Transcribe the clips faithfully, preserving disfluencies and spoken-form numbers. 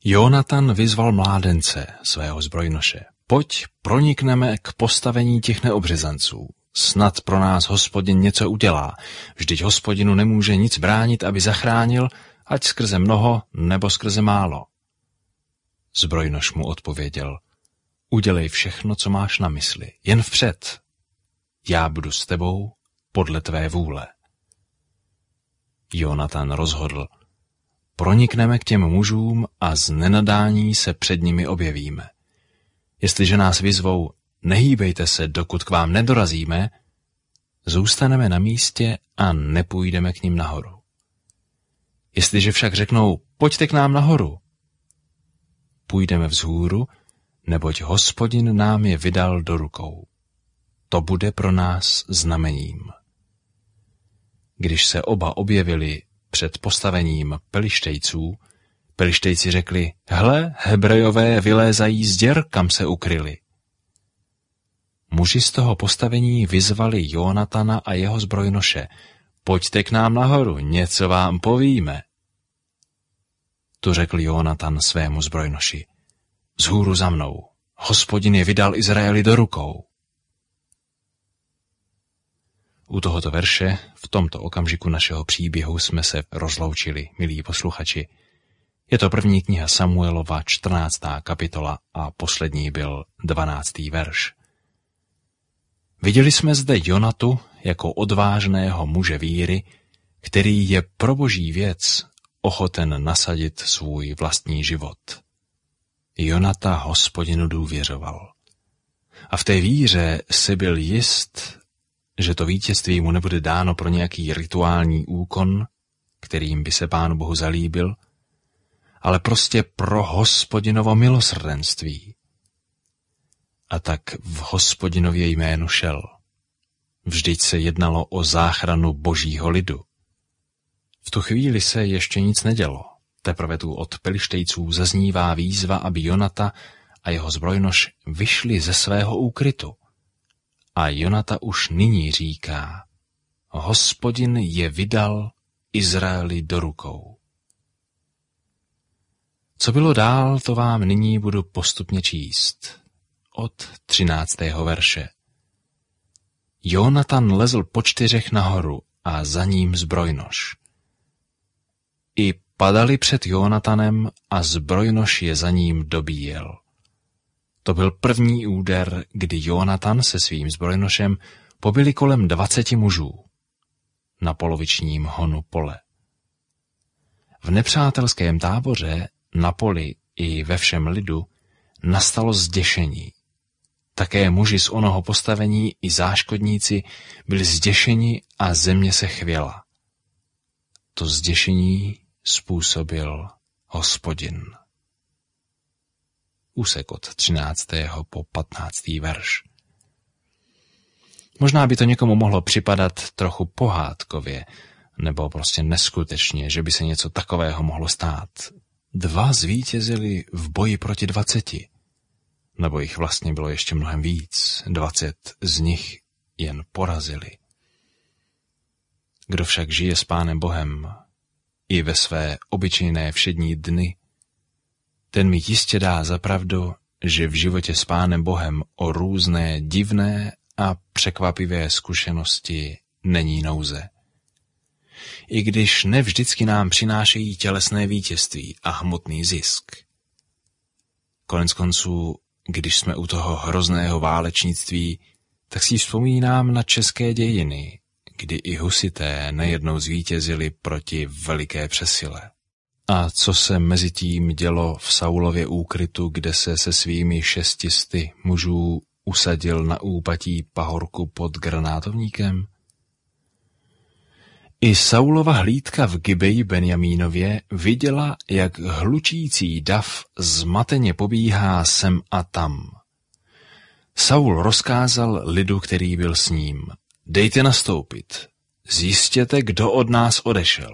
Jonatan vyzval mládence, svého zbrojnoše. Pojď, pronikneme k postavení těch neobřezanců. Snad pro nás Hospodin něco udělá. Vždyť Hospodinu nemůže nic bránit, aby zachránil, ať skrze mnoho nebo skrze málo. Zbrojnoš mu odpověděl, udělej všechno, co máš na mysli, jen vpřed. Já budu s tebou podle tvé vůle. Jonatan rozhodl, pronikneme k těm mužům a z nenadání se před nimi objevíme. Jestliže nás vyzvou, nehýbejte se, dokud k vám nedorazíme, zůstaneme na místě a nepůjdeme k nim nahoru. Jestliže však řeknou, pojďte k nám nahoru, půjdeme vzhůru, neboť Hospodin nám je vydal do rukou. To bude pro nás znamením. Když se oba objevili před postavením Pelištejců, Pelištejci řekli, hle, Hebrejové vylézají z děr, kam se ukryli. Muži z toho postavení vyzvali Jonatana a jeho zbrojnoše, pojďte k nám nahoru, něco vám povíme. Tu řekl Jonatan svému zbrojnoši, vzhůru za mnou, Hospodin je vydal Izraeli do rukou. U tohoto verše, v tomto okamžiku našeho příběhu jsme se rozloučili, milí posluchači. Je to první kniha Samuelova, čtrnáctá kapitola a poslední byl dvanáctý verš. Viděli jsme zde Jonatu jako odvážného muže víry, který je pro boží věc ochoten nasadit svůj vlastní život. Jonata Hospodinu důvěřoval. A v té víře si byl jist, že to vítězství mu nebude dáno pro nějaký rituální úkon, kterým by se Pánu Bohu zalíbil, ale prostě pro Hospodinovo milosrdenství. A tak v Hospodinově jménu šel. Vždyť se jednalo o záchranu božího lidu. V tu chvíli se ještě nic nedělo. Teprve tu od Pelištejců zaznívá výzva, aby Jonata a jeho zbrojnoš vyšli ze svého úkrytu. A Jonata už nyní říká, Hospodin je vydal Izraeli do rukou. Co bylo dál, to vám nyní budu postupně číst. Od třináctého verše. Jonatan lezl po čtyřech nahoru a za ním zbrojnoš. I padali před Jonatanem a zbrojnoš je za ním dobíjel. To byl první úder, kdy Jonatan se svým zbrojnošem pobili kolem dvaceti mužů na polovičním honu pole. V nepřátelském táboře, na poli i ve všem lidu, nastalo zděšení. Také muži z onoho postavení i záškodníci byli zděšeni a země se chvěla. To zděšení způsobil Hospodin. Úsek od třináctého po patnáctý verš. Možná by to někomu mohlo připadat trochu pohádkově, nebo prostě neskutečně, že by se něco takového mohlo stát. Dva zvítězili v boji proti dvaceti. Nebo jich vlastně bylo ještě mnohem víc, dvacet z nich jen porazili. Kdo však žije s Pánem Bohem i ve své obyčejné všední dny, ten mi jistě dá za pravdu, že v životě s Pánem Bohem o různé divné a překvapivé zkušenosti není nouze. I když ne vždycky nám přinášejí tělesné vítězství a hmotný zisk. Konec konců, když jsme u toho hrozného válečnictví, tak si vzpomínám na české dějiny, kdy i husité nejednou zvítězili proti veliké přesile. A co se mezi tím dělo v Saulově úkrytu, kde se se svými šestisty mužů usadil na úpatí pahorku pod granátovníkem? I Saulova hlídka v Gibeji Benjamínově viděla, jak hlučící dav zmateně pobíhá sem a tam. Saul rozkázal lidu, který byl s ním, dejte nastoupit, zjistěte, kdo od nás odešel.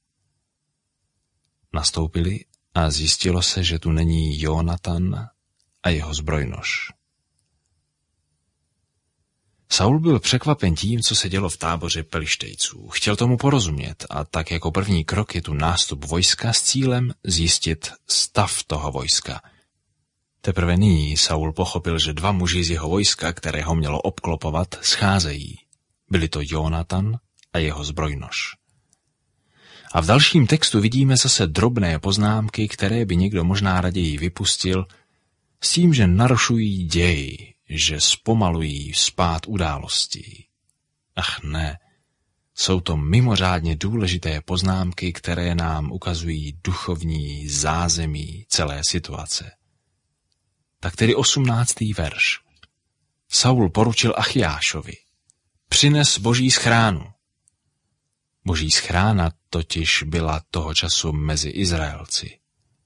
Nastoupili a zjistilo se, že tu není Jonatan a jeho zbrojnoš. Saul byl překvapen tím, co se dělo v táboře Pelištejců. Chtěl tomu porozumět a tak jako první krok je tu nástup vojska s cílem zjistit stav toho vojska. Teprve nyní Saul pochopil, že dva muži z jeho vojska, které ho mělo obklopovat, scházejí. Byli to Jonatan a jeho zbrojnož. A v dalším textu vidíme zase drobné poznámky, které by někdo možná raději vypustil, s tím, že narušují děj, že zpomalují spád událostí. Ach ne, jsou to mimořádně důležité poznámky, které nám ukazují duchovní zázemí celé situace. Tak tedy osmnáctý verš. Saul poručil Achiášovi: přines boží schránu. Boží schrána totiž byla toho času mezi Izraelci.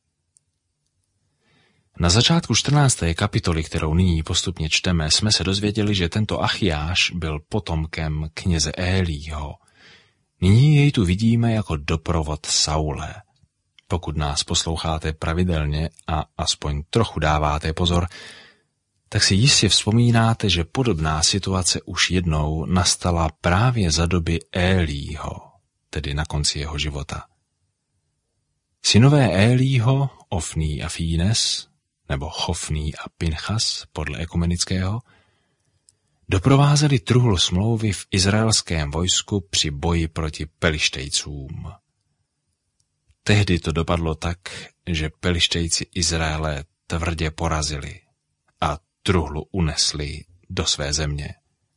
Na začátku čtrnácté kapitoly, kterou nyní postupně čteme, jsme se dozvěděli, že tento Achiáš byl potomkem kněze Élího. Nyní jej tu vidíme jako doprovod Saule. Pokud nás posloucháte pravidelně a aspoň trochu dáváte pozor, tak si jistě vzpomínáte, že podobná situace už jednou nastala právě za doby Élího, tedy na konci jeho života. Synové Élího, Ofný a Fínes, nebo Chofný a Pinchas podle ekumenického, doprovázeli truhlu smlouvy v izraelském vojsku při boji proti Pelištejcům. Tehdy to dopadlo tak, že Pelištejci Izraele tvrdě porazili a truhlu unesli do své země.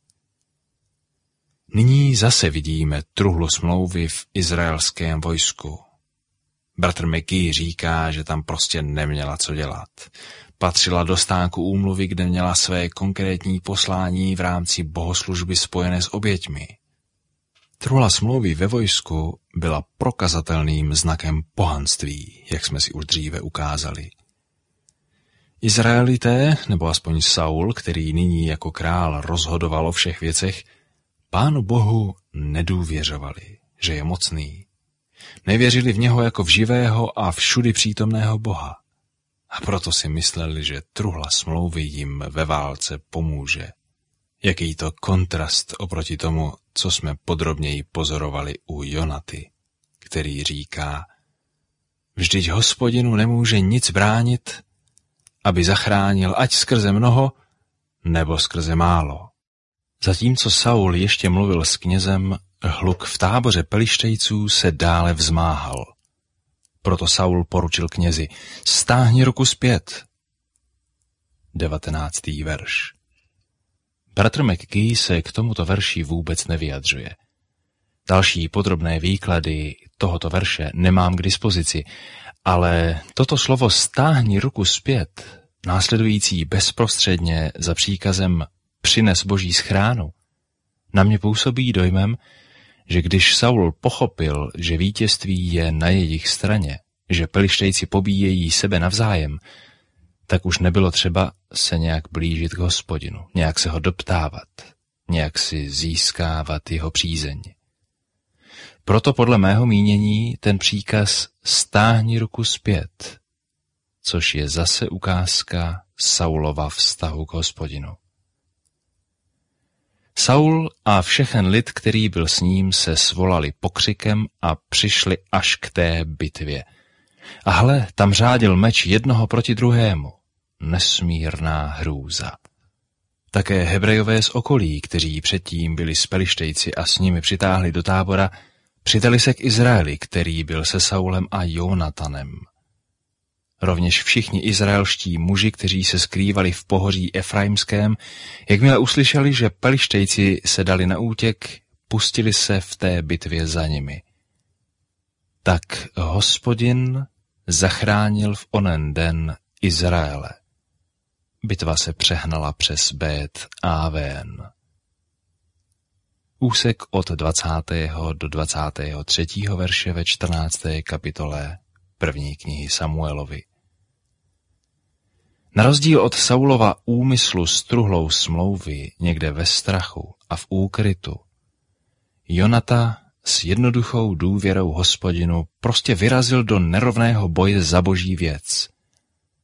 Nyní zase vidíme truhlu smlouvy v izraelském vojsku. Bratr McGee říká, že tam prostě neměla co dělat. Patřila do stánku úmluvy, kde měla své konkrétní poslání v rámci bohoslužby spojené s oběťmi. Truhla smlouvy ve vojsku byla prokazatelným znakem pohanství, jak jsme si už dříve ukázali. Izraelité, nebo aspoň Saul, který nyní jako král rozhodoval o všech věcech, Pánu Bohu nedůvěřovali, že je mocný. Nevěřili v něho jako v živého a všudy přítomného Boha. A proto si mysleli, že truhla smlouvy jim ve válce pomůže. Jaký to kontrast oproti tomu, co jsme podrobněji pozorovali u Jonaty, který říká: vždyť Hospodinu nemůže nic bránit, aby zachránil ať skrze mnoho, nebo skrze málo. Zatímco Saul ještě mluvil s knězem, hluk v táboře Pelištejců se dále vzmáhal. Proto Saul poručil knězi: stáhni ruku zpět. devatenáctý verš. Bratr McGee se k tomuto verši vůbec nevyjadřuje. Další podrobné výklady tohoto verše nemám k dispozici, ale toto slovo stáhni ruku zpět, následující bezprostředně za příkazem přines boží schránu, na mě působí dojmem, že když Saul pochopil, že vítězství je na jejich straně, že Pelištejci pobíjejí sebe navzájem, tak už nebylo třeba se nějak blížit k Hospodinu, nějak se ho doptávat, nějak si získávat jeho přízeň. Proto podle mého mínění ten příkaz stáhni ruku zpět, což je zase ukázka Saulova vztahu k Hospodinu. Saul a všechen lid, který byl s ním, se svolali pokřikem a přišli až k té bitvě. A hle, tam řádil meč jednoho proti druhému. Nesmírná hrůza. Také Hebrejové z okolí, kteří předtím byli s Pelištejci a s nimi přitáhli do tábora, přidali se k Izraeli, který byl se Saulem a Jonatanem. Rovněž všichni izraelští muži, kteří se skrývali v pohoří Efraimském, jakmile uslyšeli, že Pelištejci se dali na útěk, pustili se v té bitvě za nimi. Tak Hospodin zachránil v onen den Izraele. Bitva se přehnala přes Bet Aven. Úsek od dvacátého do dvacátého třetího verše ve čtrnácté kapitole první knihy Samuelovi. Na rozdíl od Saulova úmyslu s truhlou smlouvy někde ve strachu a v úkrytu, Jonata s jednoduchou důvěrou Hospodinu prostě vyrazil do nerovného boje za boží věc.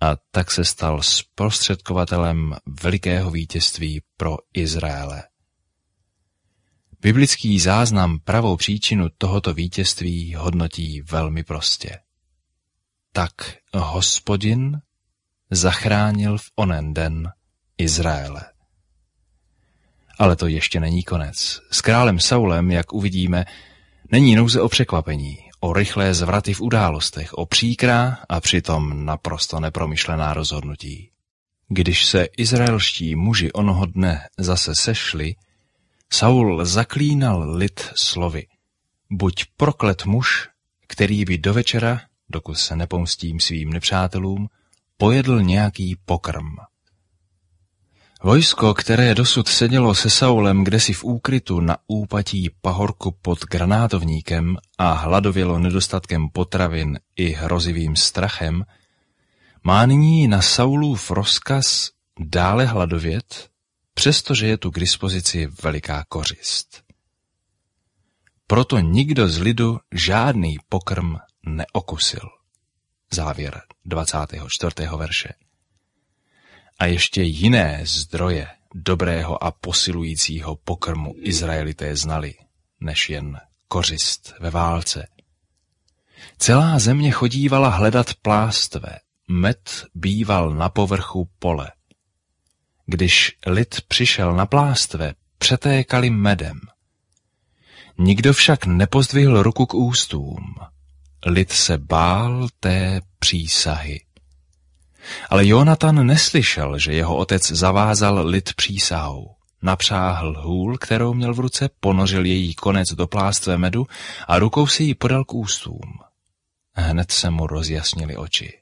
a tak se stal zprostředkovatelem velikého vítězství pro Izraele. Biblický záznam pravou příčinu tohoto vítězství hodnotí velmi prostě. Tak Hospodin zachránil v onen den Izraele. Ale to ještě není konec. S králem Saulem, jak uvidíme, není nouze o překvapení, o rychlé zvraty v událostech, o příkrá a přitom naprosto nepromyšlená rozhodnutí. Když se izraelští muži onoho dne zase sešli, Saul zaklínal lid slovy: buď proklet muž, který by do večera, dokud se nepomstím svým nepřátelům, pojedl nějaký pokrm. Vojsko, které dosud sedělo se Saulem kdesi v úkrytu na úpatí pahorku pod granátovníkem a hladovělo nedostatkem potravin i hrozivým strachem, má nyní na Saulův rozkaz dále hladovět, přestože je tu k dispozici veliká kořist. Proto nikdo z lidu žádný pokrm neokusil. Závěr dvacátého čtvrtého verše. A ještě jiné zdroje dobrého a posilujícího pokrmu Izraelité znali, než jen kořist ve válce. Celá země chodívala hledat plástve, med býval na povrchu pole. Když lid přišel na plástve, přetékali medem. Nikdo však nepozdvihl ruku k ústům. Lid se bál té přísahy. Ale Jonatan neslyšel, že jeho otec zavázal lid přísahou. Napřáhl hůl, kterou měl v ruce, ponořil její konec do plástve medu a rukou si ji podal k ústům. Hned se mu rozjasnily oči.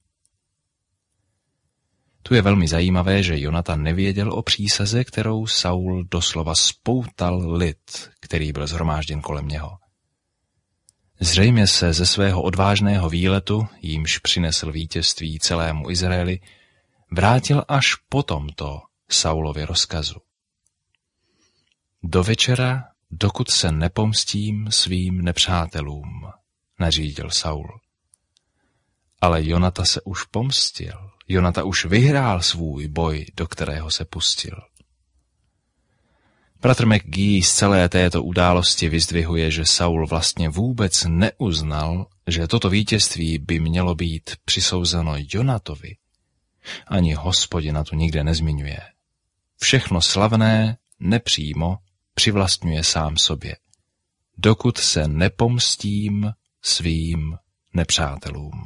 Tu je velmi zajímavé, že Jonatan nevěděl o přísaze, kterou Saul doslova spoutal lid, který byl shromážděn kolem něho. Zřejmě se ze svého odvážného výletu, jímž přinesl vítězství celému Izraeli, vrátil až po tomto Saulově rozkazu. Do večera, dokud se nepomstím svým nepřátelům, nařídil Saul. Ale Jonata se už pomstil. Jonata už vyhrál svůj boj, do kterého se pustil. Bratr McGee z celé této události vyzdvihuje, že Saul vlastně vůbec neuznal, že toto vítězství by mělo být přisouzeno Jonatovi. Ani Hospodina tu nikde nezmiňuje. Všechno slavné nepřímo přivlastňuje sám sobě, dokud se nepomstím svým nepřátelům.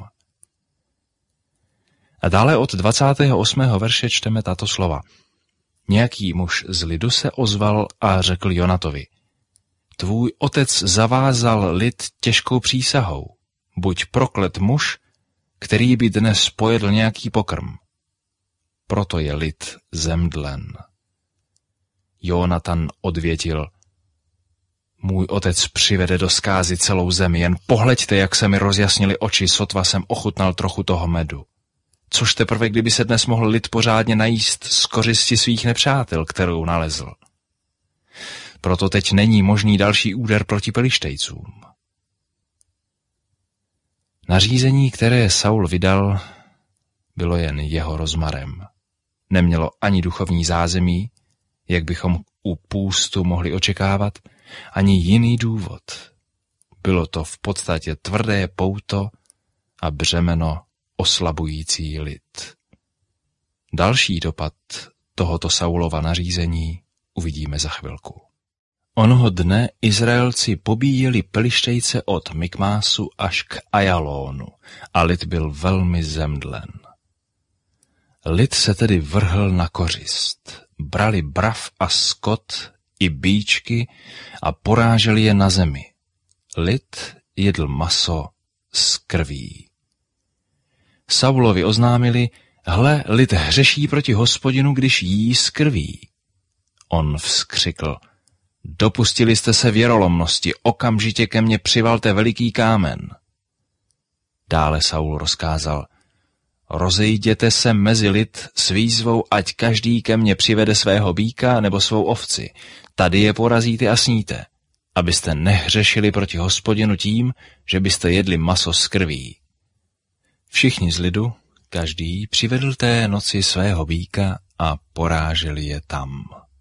A dále od dvacátého osmého verše čteme tato slova. Nějaký muž z lidu se ozval a řekl Jonatovi: tvůj otec zavázal lid těžkou přísahou. Buď proklet muž, který by dnes pojedl nějaký pokrm. Proto je lid zemdlen. Jonatan odvětil: můj otec přivede do zkázy celou zemi, jen pohleďte, jak se mi rozjasnily oči, sotva jsem ochutnal trochu toho medu. Což teprve, kdyby se dnes mohl lid pořádně najíst z kořisti svých nepřátel, kterou nalezl. Proto teď není možný další úder proti Pelištejcům. Nařízení, které Saul vydal, bylo jen jeho rozmarem. Nemělo ani duchovní zázemí, jak bychom u půstu mohli očekávat, ani jiný důvod. Bylo to v podstatě tvrdé pouto a břemeno oslabující lid. Další dopad tohoto Saulova nařízení uvidíme za chvilku. Onoho dne Izraelci pobíjeli Pelištejce od Mikmásu až k Ajalónu a lid byl velmi zemdlen. Lid se tedy vrhl na kořist. Brali brav a skot i býčky a poráželi je na zemi. Lid jedl maso z krví. Saulovi oznámili: hle, lid hřeší proti Hospodinu, když jí z krví. On vzkřikl: dopustili jste se věrolomnosti, okamžitě ke mně přivalte veliký kámen. Dále Saul rozkázal: rozejděte se mezi lid s výzvou, ať každý ke mně přivede svého býka nebo svou ovci. Tady je porazíte a sníte, abyste nehřešili proti Hospodinu tím, že byste jedli maso z krví. Všichni z lidu, každý přivedl té noci svého býka a poráželi je tam.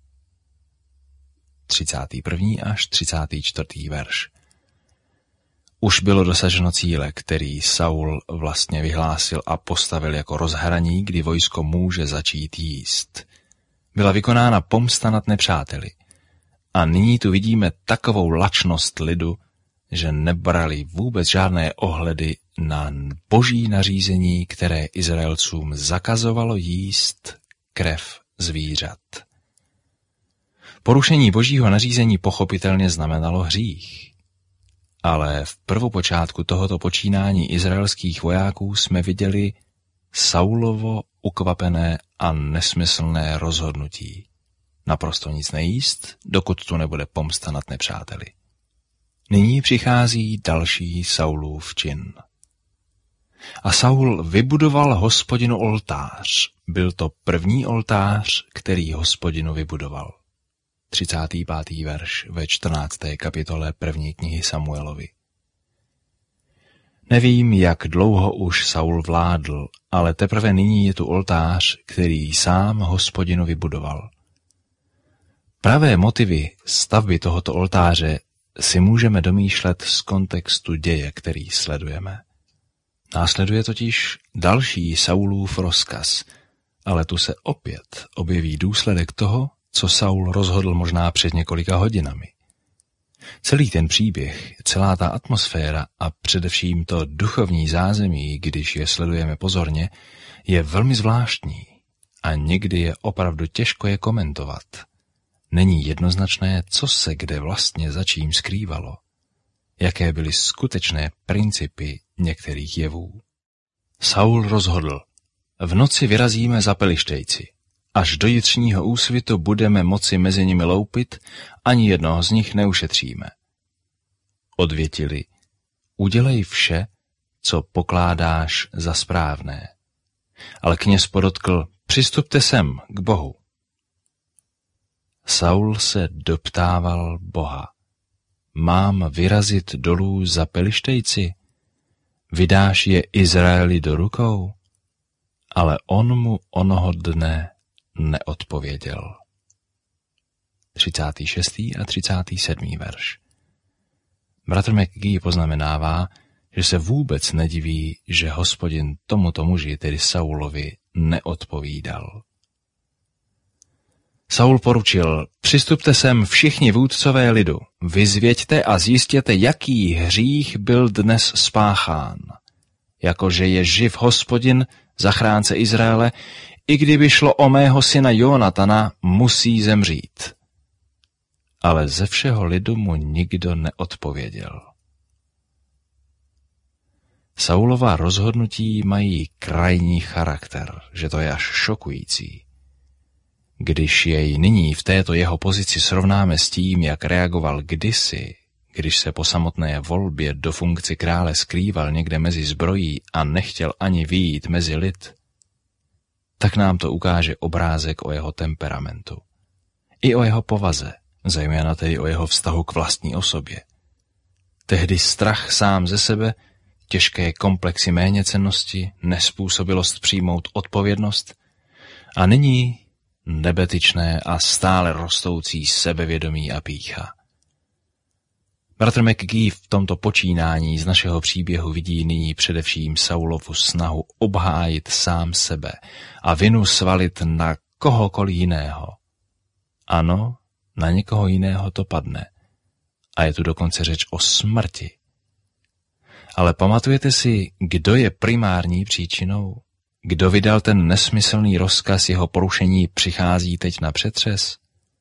třicátý první až třicátý čtvrtý verš. Už bylo dosaženo cíle, který Saul vlastně vyhlásil a postavil jako rozhraní, kdy vojsko může začít jíst. Byla vykonána pomsta nad nepřáteli. A nyní tu vidíme takovou lačnost lidu, že nebrali vůbec žádné ohledy na boží nařízení, které Izraelcům zakazovalo jíst krev zvířat. Porušení božího nařízení pochopitelně znamenalo hřích. Ale v prvopočátku tohoto počínání izraelských vojáků jsme viděli Saulovo ukvapené a nesmyslné rozhodnutí. Naprosto nic nejíst, dokud tu nebude pomsta nad nepřáteli. Nyní přichází další Saulův čin. A Saul vybudoval Hospodinu oltář. Byl to první oltář, který Hospodinu vybudoval. třicátý pátý verš ve čtrnácté kapitole první knihy Samuelovi. Nevím, jak dlouho už Saul vládl, ale teprve nyní je tu oltář, který sám Hospodinu vybudoval. Pravé motivy stavby tohoto oltáře si můžeme domýšlet z kontextu děje, který sledujeme. Následuje totiž další Saulův rozkaz, ale tu se opět objeví důsledek toho, co Saul rozhodl možná před několika hodinami. Celý ten příběh, celá ta atmosféra a především to duchovní zázemí, když je sledujeme pozorně, je velmi zvláštní a někdy je opravdu těžko je komentovat. Není jednoznačné, co se kde vlastně za čím skrývalo. Jaké byly skutečné principy některých jevů. Saul rozhodl, v noci vyrazíme za Pelištejci. Až do jitřního úsvitu budeme moci mezi nimi loupit, ani jednoho z nich neušetříme. Odvětili, udělej vše, co pokládáš za správné. Ale kněz podotkl, přistupte sem k Bohu. Saul se doptával Boha. Mám vyrazit dolů za Pelištejci? Vydáš je Izraeli do rukou? Ale on mu onoho dne neodpověděl. třicátý šestý a třicátý sedmý verš. Bratr McGee poznamenává, že se vůbec nediví, že Hospodin tomuto muži, tedy Saulovi, neodpovídal. Saul poručil, přistupte sem všichni vůdcové lidu, vyzvěďte a zjistěte, jaký hřích byl dnes spáchán. Jakože je živ Hospodin, zachránce Izraele, i kdyby šlo o mého syna Jonatana, musí zemřít. Ale ze všeho lidu mu nikdo neodpověděl. Saulova rozhodnutí mají krajní charakter, že to je až šokující. Když jej nyní v této jeho pozici srovnáme s tím, jak reagoval kdysi, když se po samotné volbě do funkce krále skrýval někde mezi zbrojí a nechtěl ani vyjít mezi lid, tak nám to ukáže obrázek o jeho temperamentu. I o jeho povaze, zejména tedy o jeho vztahu k vlastní osobě. Tehdy strach sám ze sebe, těžké komplexy méněcennosti, nespůsobilost přijmout odpovědnost a nyní nebetyčné a stále rostoucí sebevědomí a pýcha. Bratr McGee v tomto počínání z našeho příběhu vidí nyní především Saulovu snahu obhájit sám sebe a vinu svalit na kohokoliv jiného. Ano, na někoho jiného to padne. A je tu dokonce řeč o smrti. Ale pamatujete si, kdo je primární příčinou? Kdo vydal ten nesmyslný rozkaz, jeho porušení přichází teď na přetřes?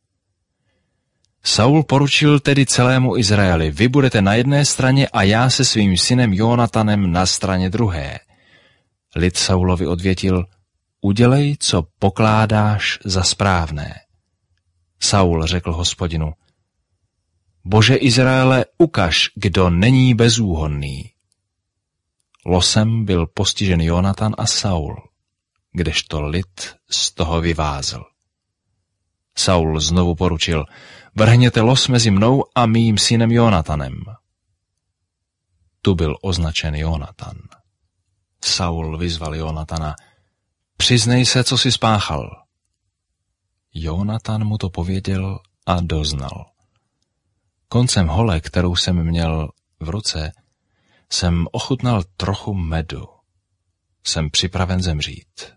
Saul poručil tedy celému Izraeli, vy budete na jedné straně a já se svým synem Jonatanem na straně druhé. Lid Saulovi odvětil, udělej, co pokládáš za správné. Saul řekl Hospodinu, Bože Izraele, ukaž, kdo není bezúhonný. Losem byl postižen Jonatan a Saul, kdežto lid z toho vyvázl. Saul znovu poručil, vrhněte los mezi mnou a mým synem Jonatanem. Tu byl označen Jonatan. Saul vyzval Jonatana: Přiznej se, co jsi spáchal. Jonatan mu to pověděl a doznal. Koncem hole, kterou jsem měl v ruce, jsem ochutnal trochu medu. Jsem připraven zemřít.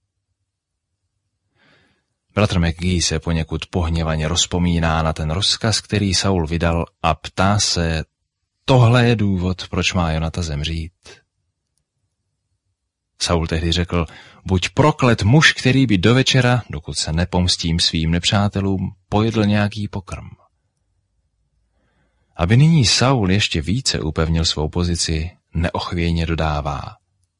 Bratr McGee se poněkud pohněvaně rozpomíná na ten rozkaz, který Saul vydal, a ptá se, tohle je důvod, proč má Jonata zemřít. Saul tehdy řekl, buď proklet muž, který by do večera, dokud se nepomstím svým nepřátelům, pojedl nějaký pokrm. Aby nyní Saul ještě více upevnil svou pozici, neochvějně dodává: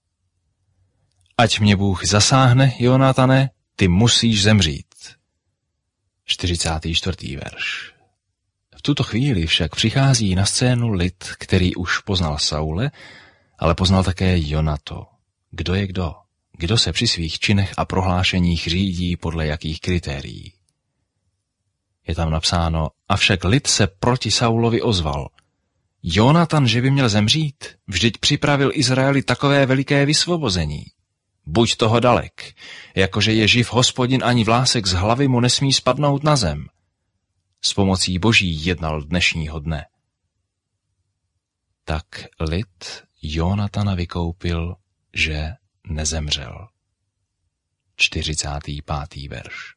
Ať mě Bůh zasáhne, Jonatane, ty musíš zemřít. čtyřicátý čtvrtý verš. V tuto chvíli však přichází na scénu lid, který už poznal Saule, ale poznal také Jonato. Kdo je kdo? Kdo se při svých činech a prohlášeních řídí podle jakých kritérií? Je tam napsáno, avšak lid se proti Saulovi ozval. Jonatan, že by měl zemřít, vždyť připravil Izraeli takové veliké vysvobození. Buď toho dalek, jakože je živ Hospodin, ani vlásek z hlavy mu nesmí spadnout na zem. S pomocí Boží jednal dnešního dne. Tak lid Jonatana vykoupil, že nezemřel. čtyřicátý pátý verš.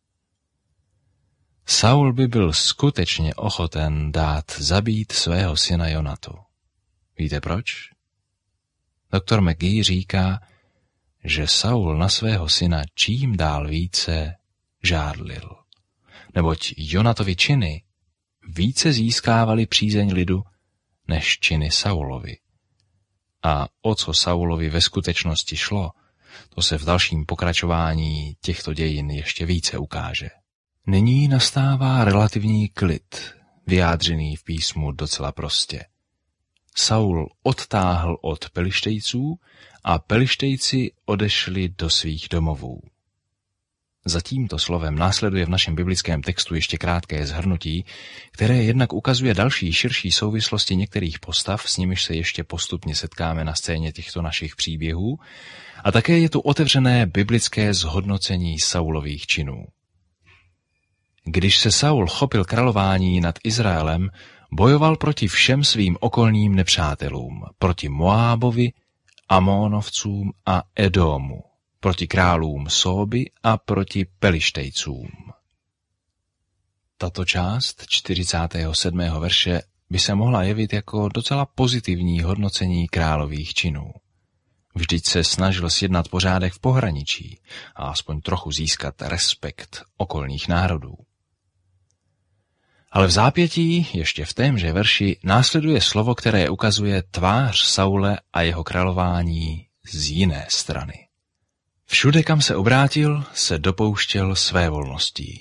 Saul by byl skutečně ochoten dát zabít svého syna Jonatu. Víte proč? Doktor McGee říká, že Saul na svého syna čím dál více žádlil. Neboť Jonatovi činy více získávaly přízeň lidu, než činy Saulovi. A o co Saulovi ve skutečnosti šlo, to se v dalším pokračování těchto dějin ještě více ukáže. Nyní nastává relativní klid, vyjádřený v písmu docela prostě. Saul odtáhl od Pelištejců a Pelištejci odešli do svých domovů. Za tímto slovem následuje v našem biblickém textu ještě krátké shrnutí, které jednak ukazuje další širší souvislosti některých postav, s nimiž se ještě postupně setkáme na scéně těchto našich příběhů, a také je tu otevřené biblické zhodnocení Saulových činů. Když se Saul chopil králování nad Izraelem, bojoval proti všem svým okolním nepřátelům, proti Moábovi, Amónovcům a Edomu, proti králům Sóby a proti Pelištejcům. Tato část čtyřicátého sedmého verše by se mohla jevit jako docela pozitivní hodnocení králových činů. Vždyť se snažil sjednat pořádek v pohraničí a aspoň trochu získat respekt okolních národů. Ale v zápětí, ještě v témže verši, následuje slovo, které ukazuje tvář Saule a jeho králování z jiné strany. Všude, kam se obrátil, se dopouštěl své volností.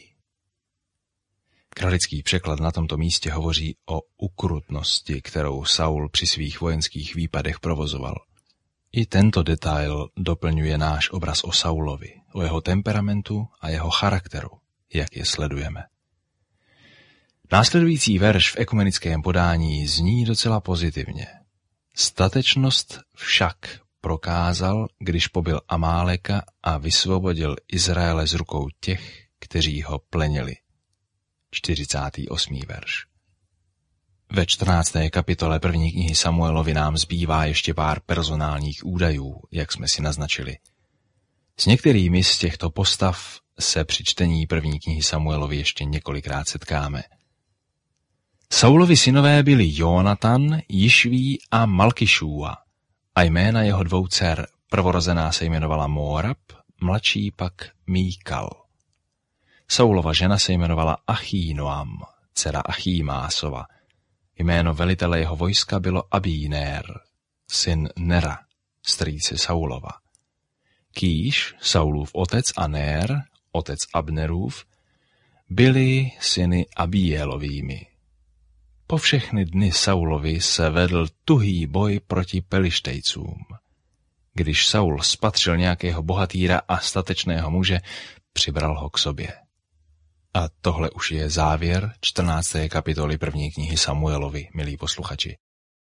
Kralický překlad na tomto místě hovoří o ukrutnosti, kterou Saul při svých vojenských výpadech provozoval. I tento detail doplňuje náš obraz o Saulovi, o jeho temperamentu a jeho charakteru, jak je sledujeme. Následující verš v ekumenickém podání zní docela pozitivně. Statečnost však prokázal, když pobil Amáleka a vysvobodil Izraele z rukou těch, kteří ho plenili. čtyřicátý osmý verš. Ve čtrnácté kapitole první knihy Samuelovi nám zbývá ještě pár personálních údajů, jak jsme si naznačili. S některými z těchto postav se při čtení první knihy Samuelovi ještě několikrát setkáme. Saulovi synové byli Jonatan, Jišví a Malkišúa a jména jeho dvou dcer, prvorozená se jmenovala Mórab, mladší pak Míkal. Saulova žena se jmenovala Achínoam, dcera Achímásova. Jméno velitele jeho vojska bylo Abínér, syn Nera, strýce Saulova. Kýš, Saulův otec, a Nér, otec Abnerův, byli syny Abíjelovými. Po všechny dny Saulovi se vedl tuhý boj proti Pelištejcům. Když Saul spatřil nějakého bohatýra a statečného muže, přibral ho k sobě. A tohle už je závěr čtrnácté kapitoly první knihy Samuelovi, milí posluchači.